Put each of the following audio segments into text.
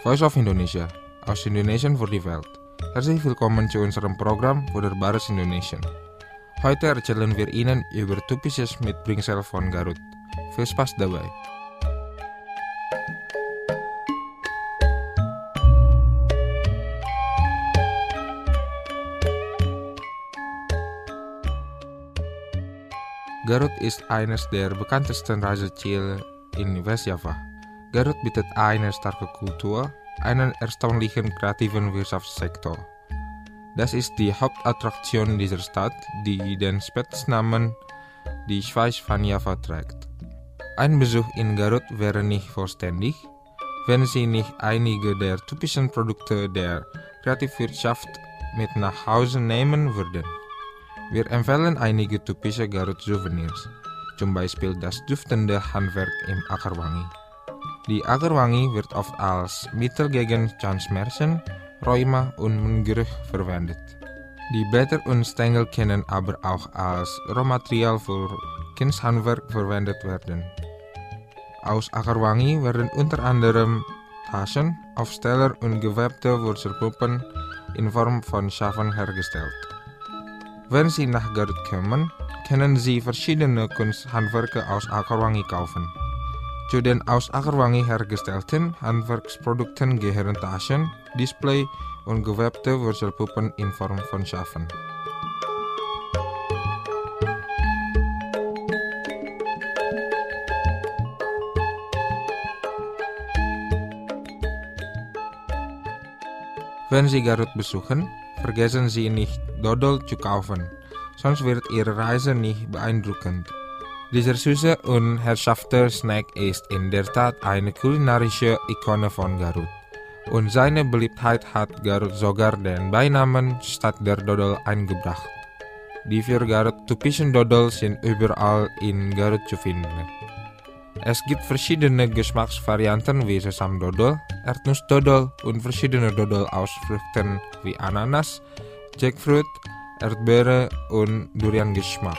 Voice of Indonesia, aus Indonesian voor die Welt. Herzlich willkommen zu unserem Programm voor der Bares Indonesien. Heute erzählen wir Ihnen über typisches Mitbringsel von Garut. Viel Spaß dabei! Garut ist eines der bekanntesten Reiseziele in Westjava. Garut bietet eine starke Kultur, einen erstaunlichen kreativen Wirtschaftssektor. Das ist die Hauptattraktion dieser Stadt, die den Spitznamen die Schweiz von Java trägt. Ein Besuch in Garut wäre nicht vollständig, wenn Sie nicht einige der typischen Produkte der Kreativwirtschaft mit nach Hause nehmen würden. Wir empfehlen einige typische Garut-Souvenirs, zum Beispiel das duftende Handwerk im Akerwangi. Die Akerwangi wird oft als Mittel gegen Zahnschmerzen, Rheuma und Mundgeruch verwendet. Die Blätter und Stängel können aber auch als Rohmaterial für Kunsthandwerk verwendet werden. Aus Akerwangi werden unter anderem Taschen, Aufsteller und gewebte Wurzelpuppen in Form von Schafen hergestellt. Wenn Sie nach Garut kommen, können Sie verschiedene Kunsthandwerke aus Akerwangi kaufen. Zu den aus Akerwangi hergestellten Handwerksprodukten gehören Taschen, Display und gewebte Wurzelpuppen in Form von Schafen. Wenn Sie Garut besuchen, vergessen Sie nicht, Dodol zu kaufen, sonst wird Ihre Reise nicht beeindruckend. Dieser süße und herzhafte Snack ist in der Tat eine kulinarische Ikone von Garut. Und seine Beliebtheit hat Garut sogar den Beinamen Stadt der Dodol eingebracht. Die für Garut typischen Dodol sind überall in Garut zu finden. Es gibt verschiedene Geschmacksvarianten wie Sesamdodol, Erdnussdodol und verschiedene Dodol aus Früchten wie Ananas, Jackfruit, Erdbeere und Durian-Geschmack.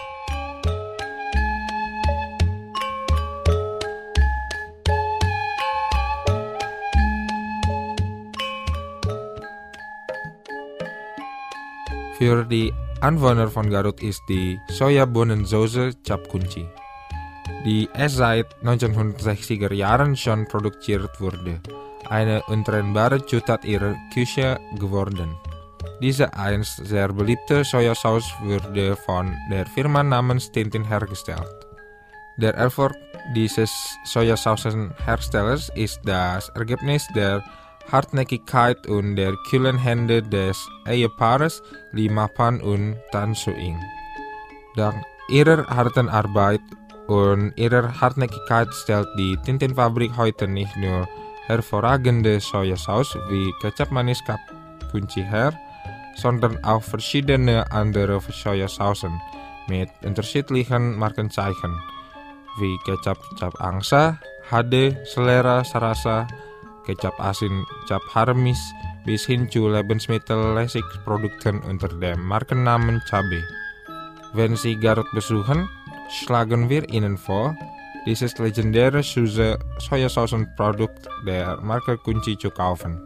Für die Anwohner von Garut ist die Sojabohnensauce Cap Kunci, die es seit 1960er Jahren schon produziert wurde, eine untrennbare Zutat ihrer Küche geworden. Diese einst sehr beliebte Sojasauce wurde von der Firma namens Tintin hergestellt. Der Erfolg dieses Sojasaucenherstellers ist das Ergebnis der Hartnäckigkeit und der kühlen Hände des Ehepaares Li Mapan und Tan Suing. Dank ihrer harten Arbeit und ihrer Hartnäckigkeit stellt die Tintin-Fabrik heute nicht nur hervorragende Sojasauce wie Kecap Manis Cap Kunci her, sondern auch verschiedene andere Sojasaucen mit unterschiedlichen Markenzeichen wie Kecap Cap Angsa, HD, Selera, Sarasa, Kecap asin Cap Harmis bis hin zu Lebensmittelprodukten unter dem Markennamen Cabe. Wenn Sie Garut besuchen, schlagen wir Ihnen vor, dieses legendäre süße Sojasaucenprodukt der Marke Kunci zu kaufen.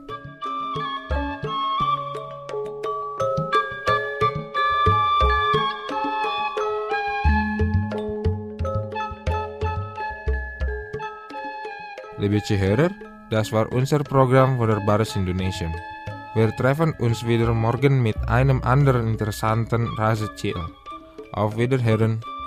Liebe Zuhörer, das war unser Programm von der Bares Indonesien. Wir treffen uns wieder morgen mit einem anderen interessanten Reiseziel. Auf Wiederhören!